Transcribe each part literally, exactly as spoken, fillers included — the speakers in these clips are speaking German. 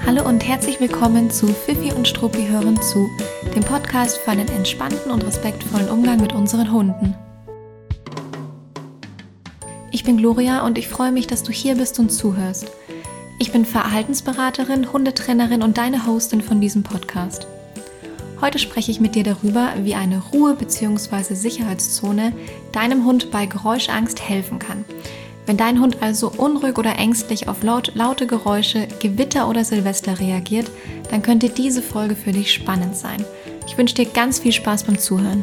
Hallo und herzlich willkommen zu Fifi und Struppi hören zu, dem Podcast für einen entspannten und respektvollen Umgang mit unseren Hunden. Ich bin Gloria und ich freue mich, dass du hier bist und zuhörst. Ich bin Verhaltensberaterin, Hundetrainerin und deine Hostin von diesem Podcast. Heute spreche ich mit dir darüber, wie eine Ruhe- bzw. Sicherheitszone deinem Hund bei Geräuschangst helfen kann. Wenn dein Hund also unruhig oder ängstlich auf laut, laute Geräusche, Gewitter oder Silvester reagiert, dann könnte diese Folge für dich spannend sein. Ich wünsche dir ganz viel Spaß beim Zuhören.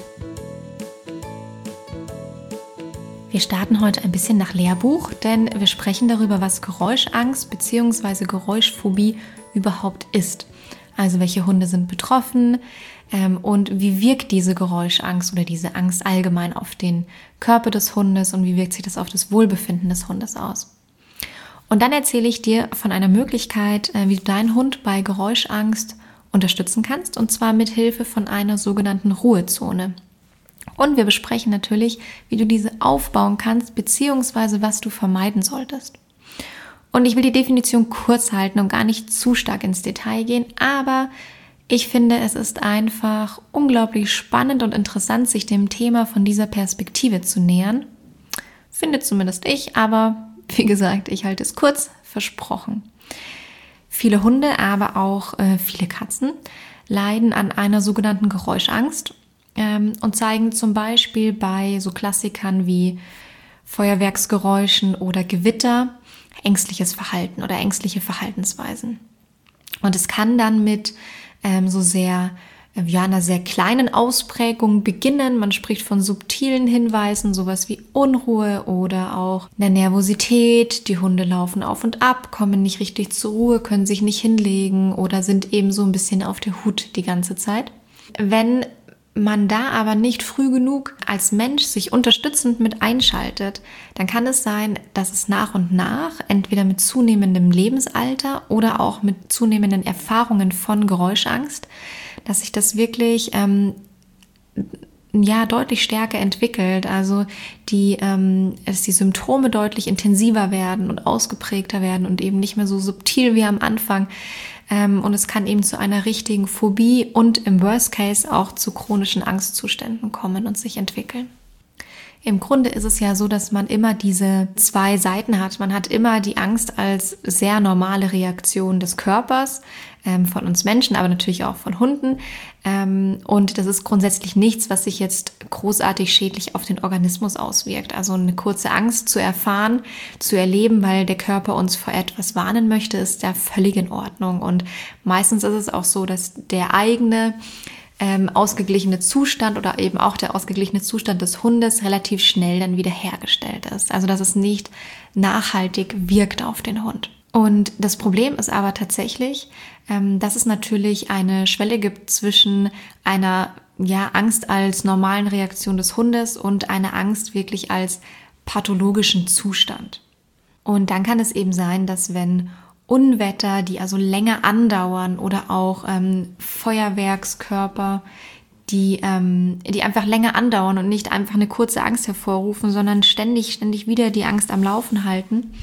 Wir starten heute ein bisschen nach Lehrbuch, denn wir sprechen darüber, was Geräuschangst bzw. Geräuschphobie überhaupt ist. Also welche Hunde sind betroffen ähm, und wie wirkt diese Geräuschangst oder diese Angst allgemein auf den Körper des Hundes und wie wirkt sich das auf das Wohlbefinden des Hundes aus. Und dann erzähle ich dir von einer Möglichkeit, äh, wie du deinen Hund bei Geräuschangst unterstützen kannst, und zwar mit Hilfe von einer sogenannten Ruhezone. Und wir besprechen natürlich, wie du diese aufbauen kannst, beziehungsweise was du vermeiden solltest. Und ich will die Definition kurz halten und gar nicht zu stark ins Detail gehen, aber ich finde, es ist einfach unglaublich spannend und interessant, sich dem Thema von dieser Perspektive zu nähern. Finde zumindest ich, aber wie gesagt, ich halte es kurz, versprochen. Viele Hunde, aber auch äh, viele Katzen leiden an einer sogenannten Geräuschangst ähm, und zeigen zum Beispiel bei so Klassikern wie Feuerwerksgeräuschen oder Gewitter ängstliches Verhalten oder ängstliche Verhaltensweisen. Und es kann dann mit ähm, so sehr, ja, einer sehr kleinen Ausprägung beginnen. Man spricht von subtilen Hinweisen, sowas wie Unruhe oder auch eine Nervosität. Die Hunde laufen auf und ab, kommen nicht richtig zur Ruhe, können sich nicht hinlegen oder sind eben so ein bisschen auf der Hut die ganze Zeit. Wenn man da aber nicht früh genug als Mensch sich unterstützend mit einschaltet, dann kann es sein, dass es nach und nach, entweder mit zunehmendem Lebensalter oder auch mit zunehmenden Erfahrungen von Geräuschangst, dass sich das wirklich ähm, ja deutlich stärker entwickelt, also die, ähm, dass die Symptome deutlich intensiver werden und ausgeprägter werden und eben nicht mehr so subtil wie am Anfang. Und es kann eben zu einer richtigen Phobie und im Worst Case auch zu chronischen Angstzuständen kommen und sich entwickeln. Im Grunde ist es ja so, dass man immer diese zwei Seiten hat. Man hat immer die Angst als sehr normale Reaktion des Körpers, ähm, von uns Menschen, aber natürlich auch von Hunden. Ähm, und das ist grundsätzlich nichts, was sich jetzt großartig schädlich auf den Organismus auswirkt. Also eine kurze Angst zu erfahren, zu erleben, weil der Körper uns vor etwas warnen möchte, ist ja völlig in Ordnung. Und meistens ist es auch so, dass der eigene Ähm, ausgeglichene Zustand oder eben auch der ausgeglichene Zustand des Hundes relativ schnell dann wieder hergestellt ist. Also dass es nicht nachhaltig wirkt auf den Hund. Und das Problem ist aber tatsächlich, ähm, dass es natürlich eine Schwelle gibt zwischen einer ja, Angst als normalen Reaktion des Hundes und einer Angst wirklich als pathologischen Zustand. Und dann kann es eben sein, dass wenn Unwetter, die also länger andauern oder auch ähm, Feuerwerkskörper, die, ähm, die einfach länger andauern und nicht einfach eine kurze Angst hervorrufen, sondern ständig, ständig wieder die Angst am Laufen halten,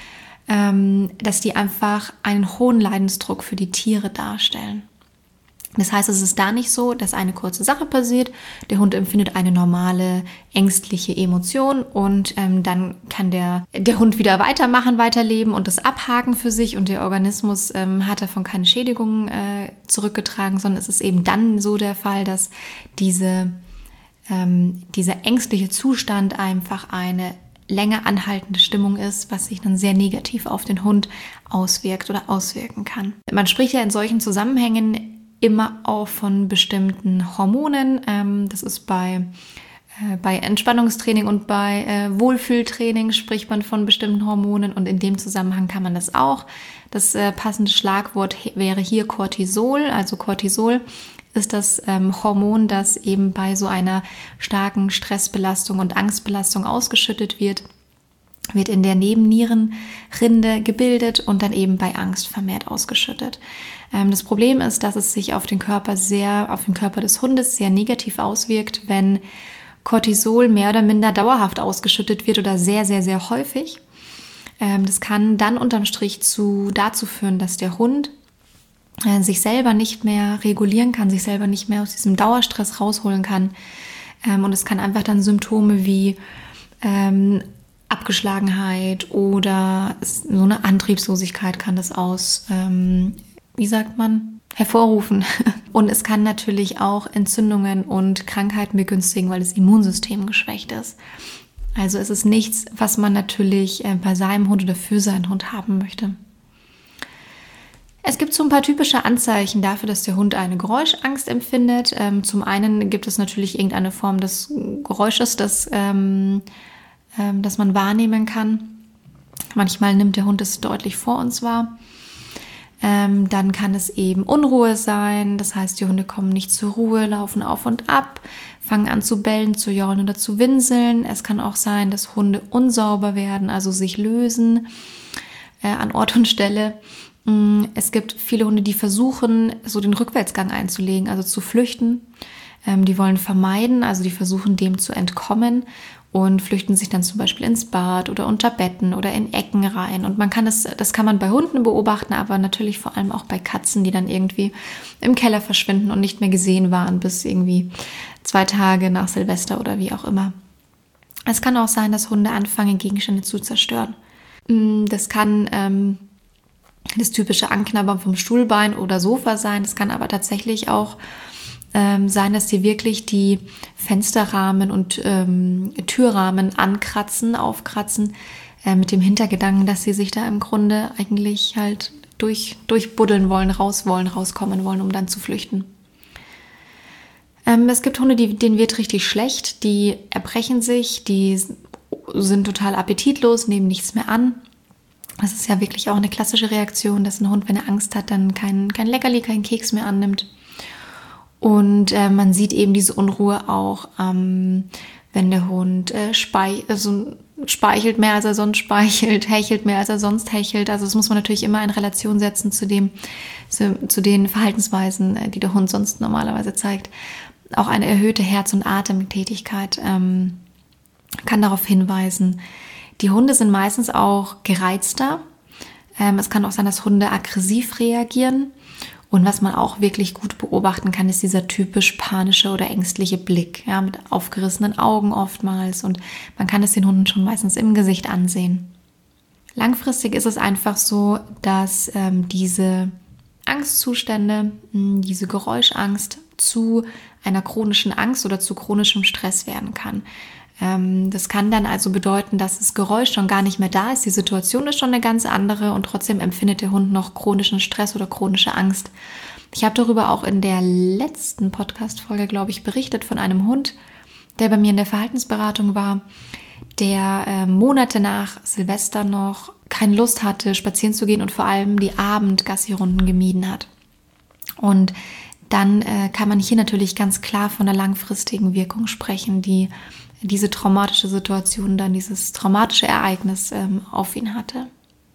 ähm, dass die einfach einen hohen Leidensdruck für die Tiere darstellen. Das heißt, es ist da nicht so, dass eine kurze Sache passiert, der Hund empfindet eine normale, ängstliche Emotion und ähm, dann kann der, der Hund wieder weitermachen, weiterleben und das abhaken für sich und der Organismus ähm, hat davon keine Schädigungen äh, zurückgetragen, sondern es ist eben dann so der Fall, dass diese, ähm, dieser ängstliche Zustand einfach eine länger anhaltende Stimmung ist, was sich dann sehr negativ auf den Hund auswirkt oder auswirken kann. Man spricht ja in solchen Zusammenhängen immer auch von bestimmten Hormonen. Ähm, das ist bei, äh, bei Entspannungstraining und bei äh, Wohlfühltraining spricht man von bestimmten Hormonen und in dem Zusammenhang kann man das auch. Das äh, passende Schlagwort wäre hier Cortisol. Also Cortisol ist das ähm, Hormon, das eben bei so einer starken Stressbelastung und Angstbelastung ausgeschüttet wird. Wird in der Nebennierenrinde gebildet und dann eben bei Angst vermehrt ausgeschüttet. Ähm, das Problem ist, dass es sich auf den Körper sehr, auf den Körper des Hundes sehr negativ auswirkt, wenn Cortisol mehr oder minder dauerhaft ausgeschüttet wird oder sehr, sehr, sehr häufig. Ähm, das kann dann unterm Strich zu, dazu führen, dass der Hund äh, sich selber nicht mehr regulieren kann, sich selber nicht mehr aus diesem Dauerstress rausholen kann. Ähm, und es kann einfach dann Symptome wie ähm, Abgeschlagenheit oder so eine Antriebslosigkeit kann das aus, ähm, wie sagt man, hervorrufen. Und es kann natürlich auch Entzündungen und Krankheiten begünstigen, weil das Immunsystem geschwächt ist. Also es ist nichts, was man natürlich äh, bei seinem Hund oder für seinen Hund haben möchte. Es gibt so ein paar typische Anzeichen dafür, dass der Hund eine Geräuschangst empfindet. Ähm, zum einen gibt es natürlich irgendeine Form des Geräusches, das ähm, ähm, das man wahrnehmen kann. Manchmal nimmt der Hund es deutlich vor uns wahr. Ähm, dann kann es eben Unruhe sein. Das heißt, die Hunde kommen nicht zur Ruhe, laufen auf und ab, fangen an zu bellen, zu jaulen oder zu winseln. Es kann auch sein, dass Hunde unsauber werden, also sich lösen äh, an Ort und Stelle. Es gibt viele Hunde, die versuchen, so den Rückwärtsgang einzulegen, also zu flüchten. Ähm, die wollen vermeiden, also die versuchen, dem zu entkommen und flüchten sich dann zum Beispiel ins Bad oder unter Betten oder in Ecken rein. Und man kann das, das kann man bei Hunden beobachten, aber natürlich vor allem auch bei Katzen, die dann irgendwie im Keller verschwinden und nicht mehr gesehen waren bis irgendwie zwei Tage nach Silvester oder wie auch immer. Es kann auch sein, dass Hunde anfangen, Gegenstände zu zerstören. Das kann ähm, das typische Anknabbern vom Stuhlbein oder Sofa sein. Es kann aber tatsächlich auch ähm, sein, dass sie wirklich die Fensterrahmen und ähm, Türrahmen ankratzen, aufkratzen, äh, mit dem Hintergedanken, dass sie sich da im Grunde eigentlich halt durch, durchbuddeln wollen, raus wollen, rauskommen wollen, um dann zu flüchten. Ähm, es gibt Hunde, die, denen wird richtig schlecht, die erbrechen sich, die sind total appetitlos, nehmen nichts mehr an. Das ist ja wirklich auch eine klassische Reaktion, dass ein Hund, wenn er Angst hat, dann kein, kein Leckerli, keinen Keks mehr annimmt. Und äh, man sieht eben diese Unruhe auch, ähm, wenn der Hund äh, speich, also speichelt mehr, als er sonst speichelt, hechelt mehr, als er sonst hechelt. Also das muss man natürlich immer in Relation setzen zu, dem, zu, zu den Verhaltensweisen, die der Hund sonst normalerweise zeigt. Auch eine erhöhte Herz- und Atemtätigkeit ähm, kann darauf hinweisen. Die Hunde sind meistens auch gereizter. Ähm, es kann auch sein, dass Hunde aggressiv reagieren. Und was man auch wirklich gut beobachten kann, ist dieser typisch panische oder ängstliche Blick, ja, mit aufgerissenen Augen oftmals. Und man kann es den Hunden schon meistens im Gesicht ansehen. Langfristig ist es einfach so, dass ähm, diese Angstzustände, mh, diese Geräuschangst zu einer chronischen Angst oder zu chronischem Stress werden kann. Das kann dann also bedeuten, dass das Geräusch schon gar nicht mehr da ist. Die Situation ist schon eine ganz andere und trotzdem empfindet der Hund noch chronischen Stress oder chronische Angst. Ich habe darüber auch in der letzten Podcast-Folge, glaube ich, berichtet von einem Hund, der bei mir in der Verhaltensberatung war, der äh, Monate nach Silvester noch keine Lust hatte, spazieren zu gehen und vor allem die Abend-Gassi-Runden gemieden hat. Und dann äh, kann man hier natürlich ganz klar von einer langfristigen Wirkung sprechen, die diese traumatische Situation, dann dieses traumatische Ereignis ähm, auf ihn hatte.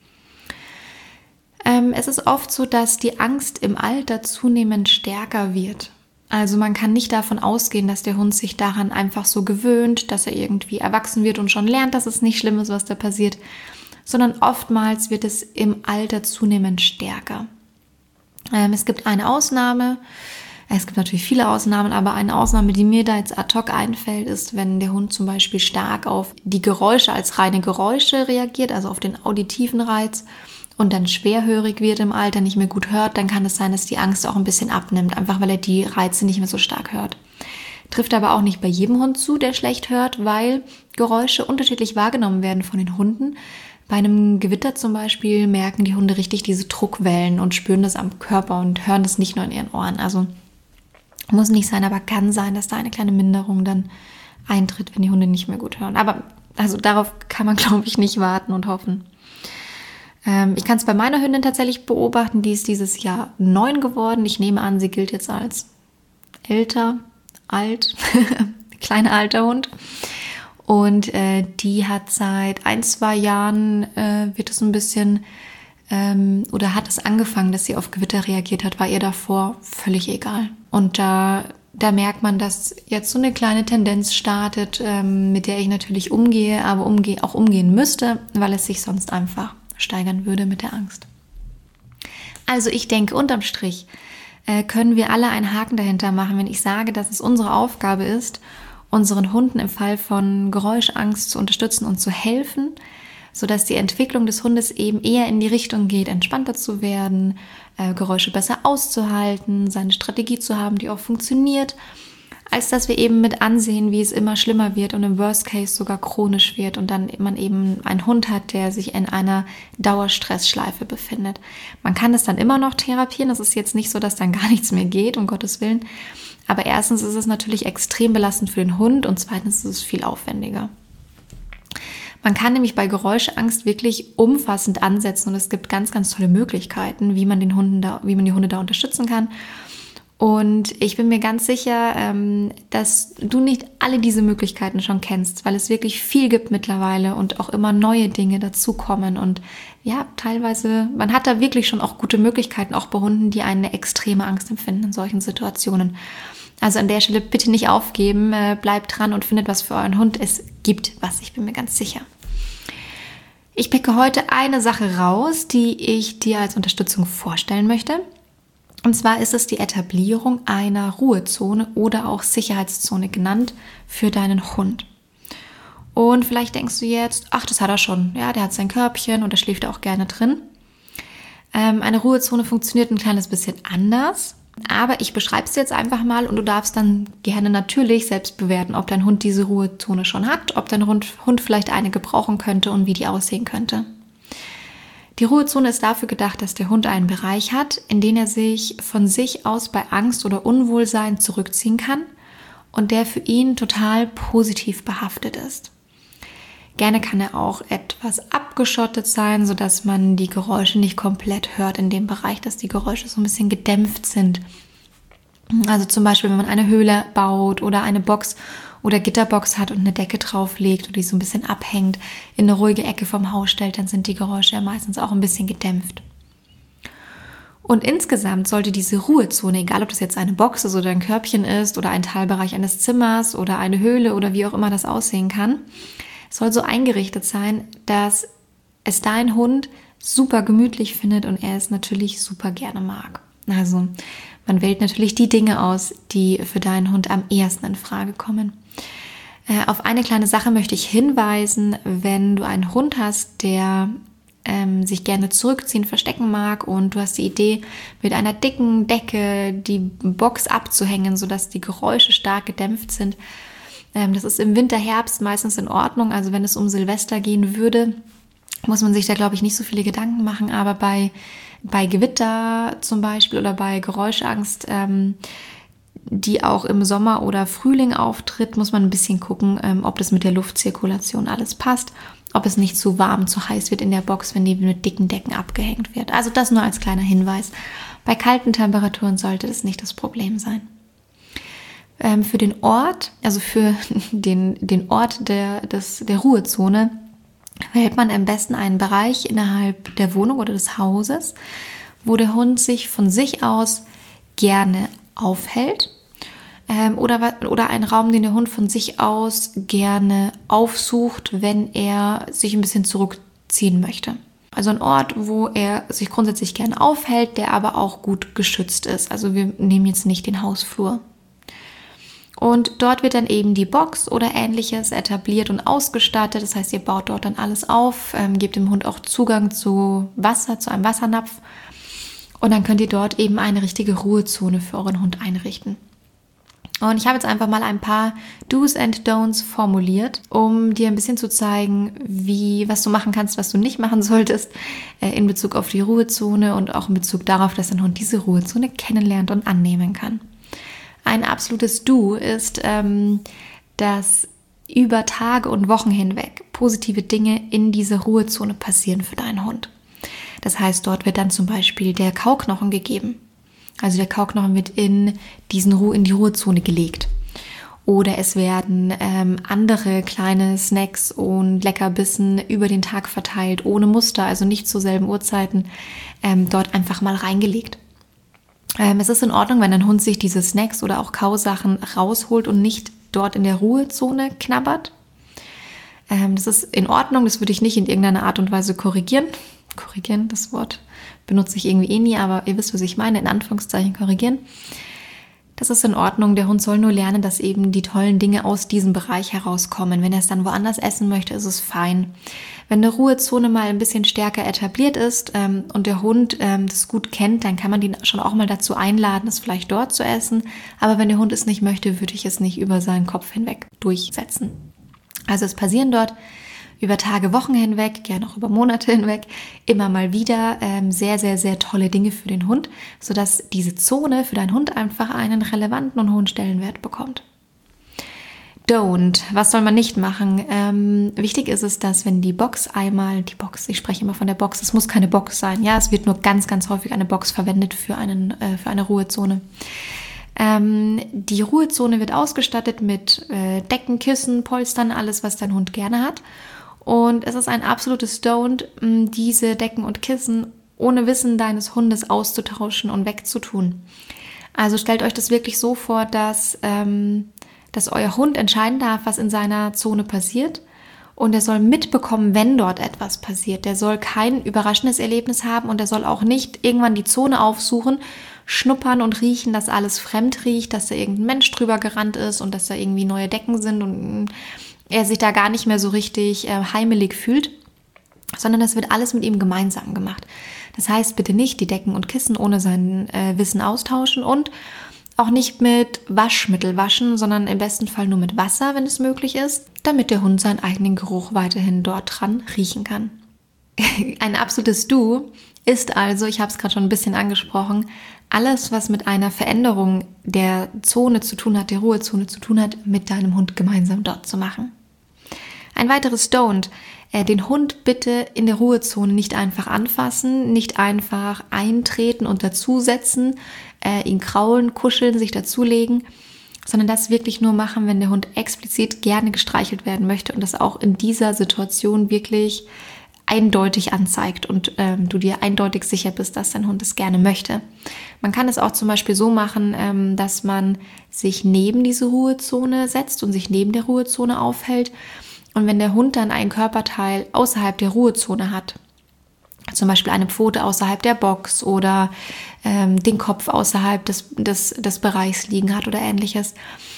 Ähm, es ist oft so, dass die Angst im Alter zunehmend stärker wird. Also man kann nicht davon ausgehen, dass der Hund sich daran einfach so gewöhnt, dass er irgendwie erwachsen wird und schon lernt, dass es nicht schlimm ist, was da passiert, sondern oftmals wird es im Alter zunehmend stärker. Ähm, es gibt eine Ausnahme. Es gibt natürlich viele Ausnahmen, aber eine Ausnahme, die mir da jetzt ad hoc einfällt, ist, wenn der Hund zum Beispiel stark auf die Geräusche als reine Geräusche reagiert, also auf den auditiven Reiz und dann schwerhörig wird im Alter, nicht mehr gut hört, dann kann es sein, dass die Angst auch ein bisschen abnimmt, einfach weil er die Reize nicht mehr so stark hört. Trifft aber auch nicht bei jedem Hund zu, der schlecht hört, weil Geräusche unterschiedlich wahrgenommen werden von den Hunden. Bei einem Gewitter zum Beispiel merken die Hunde richtig diese Druckwellen und spüren das am Körper und hören das nicht nur in ihren Ohren. Also muss nicht sein, aber kann sein, dass da eine kleine Minderung dann eintritt, wenn die Hunde nicht mehr gut hören. Aber also darauf kann man, glaube ich, nicht warten und hoffen. Ähm, ich kann es bei meiner Hündin tatsächlich beobachten. Die ist dieses Jahr neun geworden. Ich nehme an, sie gilt jetzt als älter, alt, kleiner alter Hund. Und äh, die hat seit ein, zwei Jahren, äh, wird es ein bisschen, ähm, oder hat es angefangen, dass sie auf Gewitter reagiert hat, war ihr davor völlig egal. Und da da merkt man, dass jetzt so eine kleine Tendenz startet, ähm, mit der ich natürlich umgehe, aber umge- auch umgehen müsste, weil es sich sonst einfach steigern würde mit der Angst. Also ich denke, unterm Strich äh, können wir alle einen Haken dahinter machen, wenn ich sage, dass es unsere Aufgabe ist, unseren Hunden im Fall von Geräuschangst zu unterstützen und zu helfen, sodass die Entwicklung des Hundes eben eher in die Richtung geht, entspannter zu werden, äh, Geräusche besser auszuhalten, seine Strategie zu haben, die auch funktioniert, als dass wir eben mit ansehen, wie es immer schlimmer wird und im Worst Case sogar chronisch wird und dann man eben einen Hund hat, der sich in einer Dauerstressschleife befindet. Man kann das dann immer noch therapieren, das ist jetzt nicht so, dass dann gar nichts mehr geht, um Gottes Willen, aber erstens ist es natürlich extrem belastend für den Hund und zweitens ist es viel aufwendiger. Man kann nämlich bei Geräuschangst wirklich umfassend ansetzen und es gibt ganz, ganz tolle Möglichkeiten, wie man den Hunden da, wie man die Hunde da unterstützen kann. Und ich bin mir ganz sicher, dass du nicht alle diese Möglichkeiten schon kennst, weil es wirklich viel gibt mittlerweile und auch immer neue Dinge dazukommen. Und ja, teilweise, man hat da wirklich schon auch gute Möglichkeiten, auch bei Hunden, die eine extreme Angst empfinden in solchen Situationen. Also an der Stelle bitte nicht aufgeben, bleibt dran und findet was für euren Hund. Es gibt was, ich bin mir ganz sicher. Ich picke heute eine Sache raus, die ich dir als Unterstützung vorstellen möchte. Und zwar ist es die Etablierung einer Ruhezone oder auch Sicherheitszone genannt für deinen Hund. Und vielleicht denkst du jetzt, ach, das hat er schon. Ja, der hat sein Körbchen und da schläft er auch gerne drin. Ähm, eine Ruhezone funktioniert ein kleines bisschen anders. Aber ich beschreibe es jetzt einfach mal und du darfst dann gerne natürlich selbst bewerten, ob dein Hund diese Ruhezone schon hat, ob dein Hund, Hund vielleicht eine gebrauchen könnte und wie die aussehen könnte. Die Ruhezone ist dafür gedacht, dass der Hund einen Bereich hat, in den er sich von sich aus bei Angst oder Unwohlsein zurückziehen kann und der für ihn total positiv behaftet ist. Gerne kann er auch etwas abgeschottet sein, sodass man die Geräusche nicht komplett hört in dem Bereich, dass die Geräusche so ein bisschen gedämpft sind. Also zum Beispiel, wenn man eine Höhle baut oder eine Box oder Gitterbox hat und eine Decke drauflegt oder die so ein bisschen abhängt, in eine ruhige Ecke vom Haus stellt, dann sind die Geräusche ja meistens auch ein bisschen gedämpft. Und insgesamt sollte diese Ruhezone, egal ob das jetzt eine Box ist oder ein Körbchen ist oder ein Teilbereich eines Zimmers oder eine Höhle oder wie auch immer das aussehen kann, soll so eingerichtet sein, dass es dein Hund super gemütlich findet und er es natürlich super gerne mag. Also man wählt natürlich die Dinge aus, die für deinen Hund am ehesten in Frage kommen. Äh, auf eine kleine Sache möchte ich hinweisen, wenn du einen Hund hast, der ähm, sich gerne zurückziehen, verstecken mag und du hast die Idee, mit einer dicken Decke die Box abzuhängen, sodass die Geräusche stark gedämpft sind. Das ist im Winter, Herbst meistens in Ordnung. Also wenn es um Silvester gehen würde, muss man sich da, glaube ich, nicht so viele Gedanken machen. Aber bei, bei Gewitter zum Beispiel oder bei Geräuschangst, ähm, die auch im Sommer oder Frühling auftritt, muss man ein bisschen gucken, ähm, ob das mit der Luftzirkulation alles passt. Ob es nicht zu warm, zu heiß wird in der Box, wenn die mit dicken Decken abgehängt wird. Also das nur als kleiner Hinweis. Bei kalten Temperaturen sollte das nicht das Problem sein. Für den Ort, also für den, den Ort der, des, der Ruhezone, wählt man am besten einen Bereich innerhalb der Wohnung oder des Hauses, wo der Hund sich von sich aus gerne aufhält ähm, oder, oder einen Raum, den der Hund von sich aus gerne aufsucht, wenn er sich ein bisschen zurückziehen möchte. Also ein Ort, wo er sich grundsätzlich gerne aufhält, der aber auch gut geschützt ist. Also wir nehmen jetzt nicht den Hausflur. Und dort wird dann eben die Box oder Ähnliches etabliert und ausgestattet. Das heißt, ihr baut dort dann alles auf, ähm, gebt dem Hund auch Zugang zu Wasser, zu einem Wassernapf. Und dann könnt ihr dort eben eine richtige Ruhezone für euren Hund einrichten. Und ich habe jetzt einfach mal ein paar Do's and Don'ts formuliert, um dir ein bisschen zu zeigen, wie, was du machen kannst, was du nicht machen solltest, äh, in Bezug auf die Ruhezone und auch in Bezug darauf, dass dein Hund diese Ruhezone kennenlernt und annehmen kann. Ein absolutes Do ist, ähm, dass über Tage und Wochen hinweg positive Dinge in dieser Ruhezone passieren für deinen Hund. Das heißt, dort wird dann zum Beispiel der Kauknochen gegeben. Also der Kauknochen wird in, diesen Ruhe, in die Ruhezone gelegt. Oder es werden ähm, andere kleine Snacks und Leckerbissen über den Tag verteilt, ohne Muster, also nicht zu selben Uhrzeiten, ähm, dort einfach mal reingelegt. Ähm, es ist in Ordnung, wenn ein Hund sich diese Snacks oder auch Kausachen rausholt und nicht dort in der Ruhezone knabbert. Ähm, das ist in Ordnung, das würde ich nicht in irgendeiner Art und Weise korrigieren. Korrigieren, das Wort benutze ich irgendwie eh nie, aber ihr wisst, was ich meine, in Anführungszeichen korrigieren. Das ist in Ordnung, der Hund soll nur lernen, dass eben die tollen Dinge aus diesem Bereich herauskommen. Wenn er es dann woanders essen möchte, ist es fein. Wenn eine Ruhezone mal ein bisschen stärker etabliert ist ähm, und der Hund ähm, das gut kennt, dann kann man den schon auch mal dazu einladen, es vielleicht dort zu essen. Aber wenn der Hund es nicht möchte, würde ich es nicht über seinen Kopf hinweg durchsetzen. Also es passieren dort über Tage, Wochen hinweg, gerne auch über Monate hinweg, immer mal wieder ähm, sehr, sehr, sehr tolle Dinge für den Hund, sodass diese Zone für deinen Hund einfach einen relevanten und hohen Stellenwert bekommt. Don't. Was soll man nicht machen? Ähm, wichtig ist es, dass wenn die Box einmal, die Box, ich spreche immer von der Box, es muss keine Box sein, ja, es wird nur ganz, ganz häufig eine Box verwendet für, einen, äh, für eine Ruhezone. Ähm, die Ruhezone wird ausgestattet mit äh, Decken, Kissen, Polstern, alles, was dein Hund gerne hat. Und es ist ein absolutes Don't, diese Decken und Kissen ohne Wissen deines Hundes auszutauschen und wegzutun. Also stellt euch das wirklich so vor, dass, ähm, dass euer Hund entscheiden darf, was in seiner Zone passiert. Und er soll mitbekommen, wenn dort etwas passiert. Der soll kein überraschendes Erlebnis haben und er soll auch nicht irgendwann die Zone aufsuchen, schnuppern und riechen, dass alles fremd riecht, dass da irgendein Mensch drüber gerannt ist und dass da irgendwie neue Decken sind und er sich da gar nicht mehr so richtig äh, heimelig fühlt, sondern das wird alles mit ihm gemeinsam gemacht. Das heißt, bitte nicht die Decken und Kissen ohne sein äh, Wissen austauschen und auch nicht mit Waschmittel waschen, sondern im besten Fall nur mit Wasser, wenn es möglich ist, damit der Hund seinen eigenen Geruch weiterhin dort dran riechen kann. Ein absolutes Du ist also, ich habe es gerade schon ein bisschen angesprochen, alles, was mit einer Veränderung der Zone zu tun hat, der Ruhezone zu tun hat, mit deinem Hund gemeinsam dort zu machen. Ein weiteres Don't, äh, den Hund bitte in der Ruhezone nicht einfach anfassen, nicht einfach eintreten und dazusetzen, äh, ihn kraulen, kuscheln, sich dazulegen, sondern das wirklich nur machen, wenn der Hund explizit gerne gestreichelt werden möchte und das auch in dieser Situation wirklich eindeutig anzeigt und ähm, du dir eindeutig sicher bist, dass dein Hund es gerne möchte. Man kann es auch zum Beispiel so machen, ähm, dass man sich neben diese Ruhezone setzt und sich neben der Ruhezone aufhält. Und wenn der Hund dann ein Körperteil außerhalb der Ruhezone hat, zum Beispiel eine Pfote außerhalb der Box oder ähm, den Kopf außerhalb des, des, des Bereichs liegen hat oder ähnliches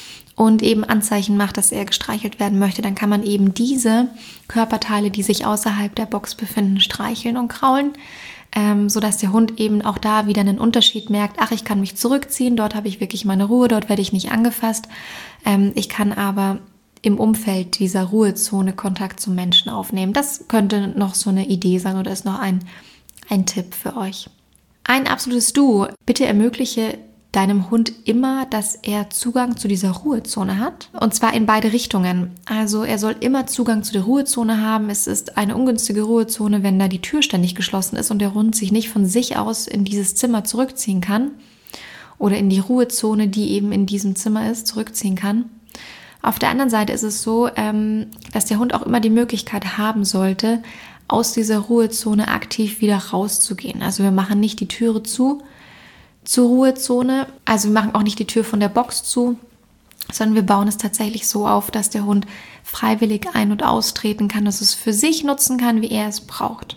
und eben Anzeichen macht, dass er gestreichelt werden möchte, dann kann man eben diese Körperteile, die sich außerhalb der Box befinden, streicheln und kraulen, ähm, sodass der Hund eben auch da wieder einen Unterschied merkt. Ach, ich kann mich zurückziehen, dort habe ich wirklich meine Ruhe, dort werde ich nicht angefasst. Ähm, ich kann aber im Umfeld dieser Ruhezone Kontakt zum Menschen aufnehmen. Das könnte noch so eine Idee sein oder ist noch ein, ein Tipp für euch. Ein absolutes Du. Bitte ermögliche deinem Hund immer, dass er Zugang zu dieser Ruhezone hat. Und zwar in beide Richtungen. Also er soll immer Zugang zu der Ruhezone haben. Es ist eine ungünstige Ruhezone, wenn da die Tür ständig geschlossen ist und der Hund sich nicht von sich aus in dieses Zimmer zurückziehen kann. Oder in die Ruhezone, die eben in diesem Zimmer ist, zurückziehen kann. Auf der anderen Seite ist es so, dass der Hund auch immer die Möglichkeit haben sollte, aus dieser Ruhezone aktiv wieder rauszugehen. Also wir machen nicht die Türe zu zur Ruhezone, also wir machen auch nicht die Tür von der Box zu, sondern wir bauen es tatsächlich so auf, dass der Hund freiwillig ein- und austreten kann, dass es für sich nutzen kann, wie er es braucht.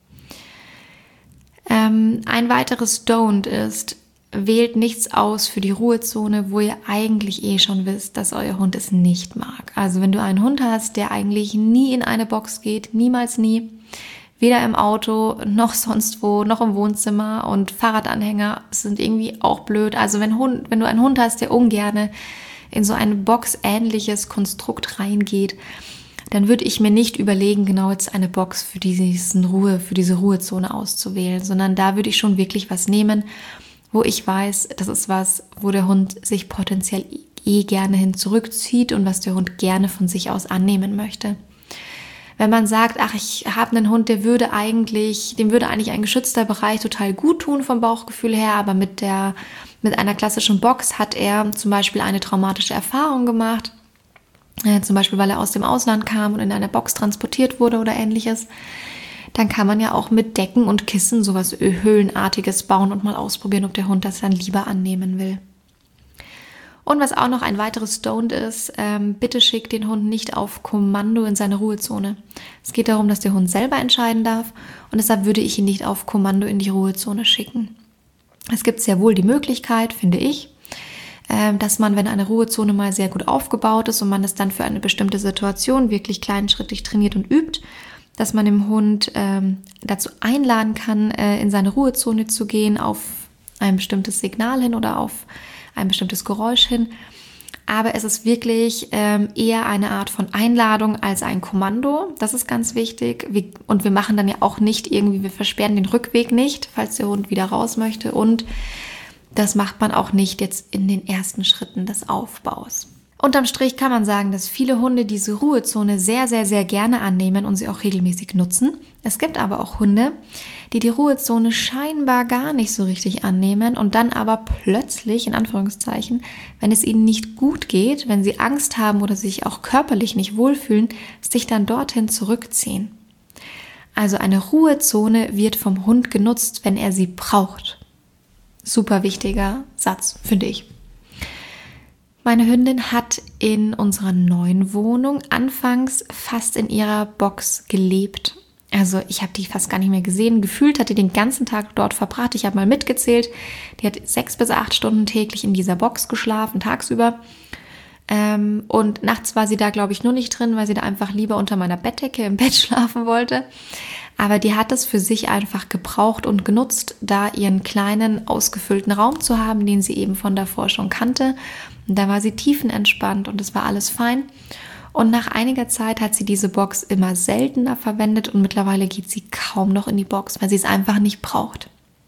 Ähm, ein weiteres Don't ist, wählt nichts aus für die Ruhezone, wo ihr eigentlich eh schon wisst, dass euer Hund es nicht mag. Also wenn du einen Hund hast, der eigentlich nie in eine Box geht, niemals nie, weder im Auto, noch sonst wo, noch im Wohnzimmer und Fahrradanhänger sind irgendwie auch blöd. Also wenn, Hund, wenn du einen Hund hast, der ungerne in so ein boxähnliches Konstrukt reingeht, dann würde ich mir nicht überlegen, genau jetzt eine Box für, diesen Ruhe, für diese Ruhezone auszuwählen, sondern da würde ich schon wirklich was nehmen, wo ich weiß, das ist was, wo der Hund sich potenziell eh gerne hin zurückzieht und was der Hund gerne von sich aus annehmen möchte. Wenn man sagt, ach, ich habe einen Hund, der würde eigentlich, dem würde eigentlich ein geschützter Bereich total gut tun vom Bauchgefühl her, aber mit der, mit einer klassischen Box hat er zum Beispiel eine traumatische Erfahrung gemacht, äh, zum Beispiel, weil er aus dem Ausland kam und in einer Box transportiert wurde oder ähnliches, dann kann man ja auch mit Decken und Kissen sowas Höhlenartiges bauen und mal ausprobieren, ob der Hund das dann lieber annehmen will. Und was auch noch ein weiteres Don't ist, ähm, bitte schick den Hund nicht auf Kommando in seine Ruhezone. Es geht darum, dass der Hund selber entscheiden darf und deshalb würde ich ihn nicht auf Kommando in die Ruhezone schicken. Es gibt sehr wohl die Möglichkeit, finde ich, äh, dass man, wenn eine Ruhezone mal sehr gut aufgebaut ist und man es dann für eine bestimmte Situation wirklich kleinschrittig trainiert und übt, dass man dem Hund ähm, dazu einladen kann, äh, in seine Ruhezone zu gehen, auf ein bestimmtes Signal hin oder auf ein bestimmtes Geräusch hin. Aber es ist wirklich ähm, eher eine Art von Einladung als ein Kommando. Das ist ganz wichtig. Wir, und wir machen dann ja auch nicht irgendwie, wir versperren den Rückweg nicht, falls der Hund wieder raus möchte. Und das macht man auch nicht jetzt in den ersten Schritten des Aufbaus. Unterm Strich kann man sagen, dass viele Hunde diese Ruhezone sehr, sehr, sehr gerne annehmen und sie auch regelmäßig nutzen. Es gibt aber auch Hunde, die die Ruhezone scheinbar gar nicht so richtig annehmen und dann aber plötzlich, in Anführungszeichen, wenn es ihnen nicht gut geht, wenn sie Angst haben oder sich auch körperlich nicht wohlfühlen, sich dann dorthin zurückziehen. Also eine Ruhezone wird vom Hund genutzt, wenn er sie braucht. Super wichtiger Satz, finde ich. Meine Hündin hat in unserer neuen Wohnung anfangs fast in ihrer Box gelebt. Also ich habe die fast gar nicht mehr gesehen. Gefühlt hat die den ganzen Tag dort verbracht. Ich habe mal mitgezählt. Die hat sechs bis acht Stunden täglich in dieser Box geschlafen, tagsüber. Ähm, und nachts war sie da, glaube ich, nur nicht drin, weil sie da einfach lieber unter meiner Bettdecke im Bett schlafen wollte. Aber die hat es für sich einfach gebraucht und genutzt, da ihren kleinen, ausgefüllten Raum zu haben, den sie eben von davor schon kannte. Und da war sie tiefenentspannt und es war alles fein. Und nach einiger Zeit hat sie diese Box immer seltener verwendet und mittlerweile geht sie kaum noch in die Box, weil sie es einfach nicht braucht.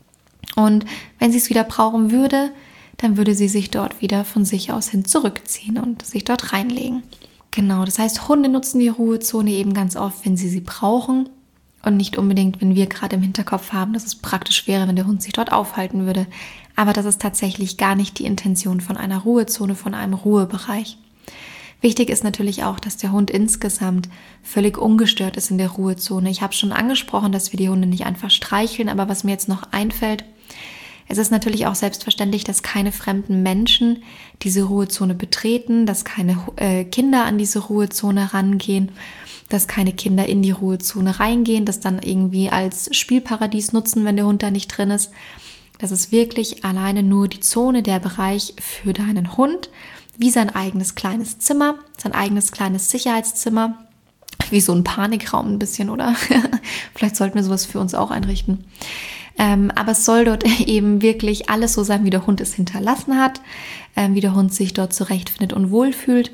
Und wenn sie es wieder brauchen würde, dann würde sie sich dort wieder von sich aus hin zurückziehen und sich dort reinlegen. Genau, das heißt, Hunde nutzen die Ruhezone eben ganz oft, wenn sie sie brauchen. Und nicht unbedingt, wenn wir gerade im Hinterkopf haben, dass es praktisch wäre, wenn der Hund sich dort aufhalten würde. Aber das ist tatsächlich gar nicht die Intention von einer Ruhezone, von einem Ruhebereich. Wichtig ist natürlich auch, dass der Hund insgesamt völlig ungestört ist in der Ruhezone. Ich habe schon angesprochen, dass wir die Hunde nicht einfach streicheln, aber was mir jetzt noch einfällt, es ist natürlich auch selbstverständlich, dass keine fremden Menschen diese Ruhezone betreten, dass keine äh, Kinder an diese Ruhezone rangehen, dass keine Kinder in die Ruhezone reingehen, das dann irgendwie als Spielparadies nutzen, wenn der Hund da nicht drin ist. Das ist wirklich alleine nur die Zone, der Bereich für deinen Hund, wie sein eigenes kleines Zimmer, sein eigenes kleines Sicherheitszimmer, wie so ein Panikraum ein bisschen, oder? Vielleicht sollten wir sowas für uns auch einrichten. Ähm, aber es soll dort eben wirklich alles so sein, wie der Hund es hinterlassen hat, ähm, wie der Hund sich dort zurechtfindet und wohlfühlt.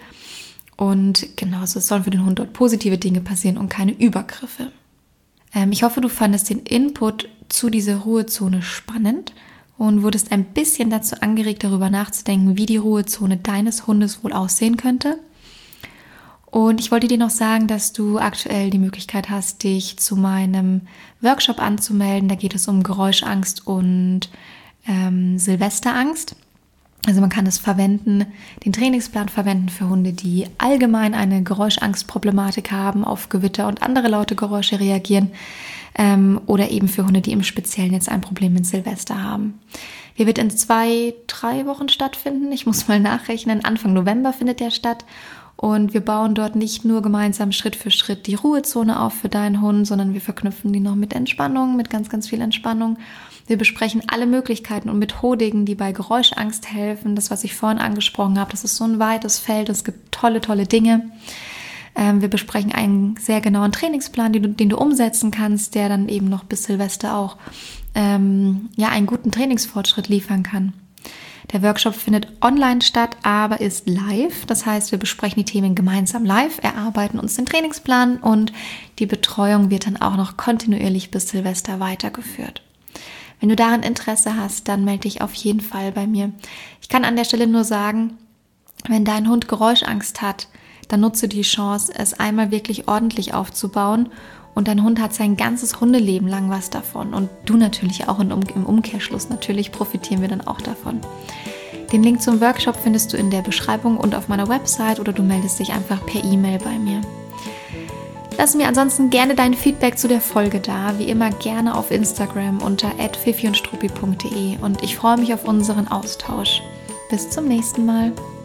Und genauso, es sollen für den Hund dort positive Dinge passieren und keine Übergriffe. Ähm, ich hoffe, du fandest den Input zu dieser Ruhezone spannend und wurdest ein bisschen dazu angeregt, darüber nachzudenken, wie die Ruhezone deines Hundes wohl aussehen könnte. Und ich wollte dir noch sagen, dass du aktuell die Möglichkeit hast, dich zu meinem Workshop anzumelden. Da geht es um Geräuschangst und ähm, Silvesterangst. Also man kann es verwenden, den Trainingsplan verwenden für Hunde, die allgemein eine Geräuschangstproblematik haben, auf Gewitter und andere laute Geräusche reagieren, ähm, oder eben für Hunde, die im Speziellen jetzt ein Problem mit Silvester haben. Der wird in zwei, drei Wochen stattfinden. Ich muss mal nachrechnen. Anfang November findet der statt. Und wir bauen dort nicht nur gemeinsam Schritt für Schritt die Ruhezone auf für deinen Hund, sondern wir verknüpfen die noch mit Entspannung, mit ganz, ganz viel Entspannung. Wir besprechen alle Möglichkeiten und Methodiken, die bei Geräuschangst helfen. Das, was ich vorhin angesprochen habe, das ist so ein weites Feld. Es gibt tolle, tolle Dinge. Ähm, wir besprechen einen sehr genauen Trainingsplan, den du, den du umsetzen kannst, der dann eben noch bis Silvester auch ähm, ja, einen guten Trainingsfortschritt liefern kann. Der Workshop findet online statt, aber ist live. Das heißt, wir besprechen die Themen gemeinsam live, erarbeiten uns den Trainingsplan und die Betreuung wird dann auch noch kontinuierlich bis Silvester weitergeführt. Wenn du daran Interesse hast, dann melde dich auf jeden Fall bei mir. Ich kann an der Stelle nur sagen, wenn dein Hund Geräuschangst hat, dann nutze die Chance, es einmal wirklich ordentlich aufzubauen. Und dein Hund hat sein ganzes Hundeleben lang was davon. Und du natürlich auch im Umkehrschluss. Natürlich profitieren wir dann auch davon. Den Link zum Workshop findest du in der Beschreibung und auf meiner Website oder du meldest dich einfach per E-Mail bei mir. Lass mir ansonsten gerne dein Feedback zu der Folge da, wie immer gerne auf Instagram unter at fifi und struppi punkt de und ich freue mich auf unseren Austausch. Bis zum nächsten Mal.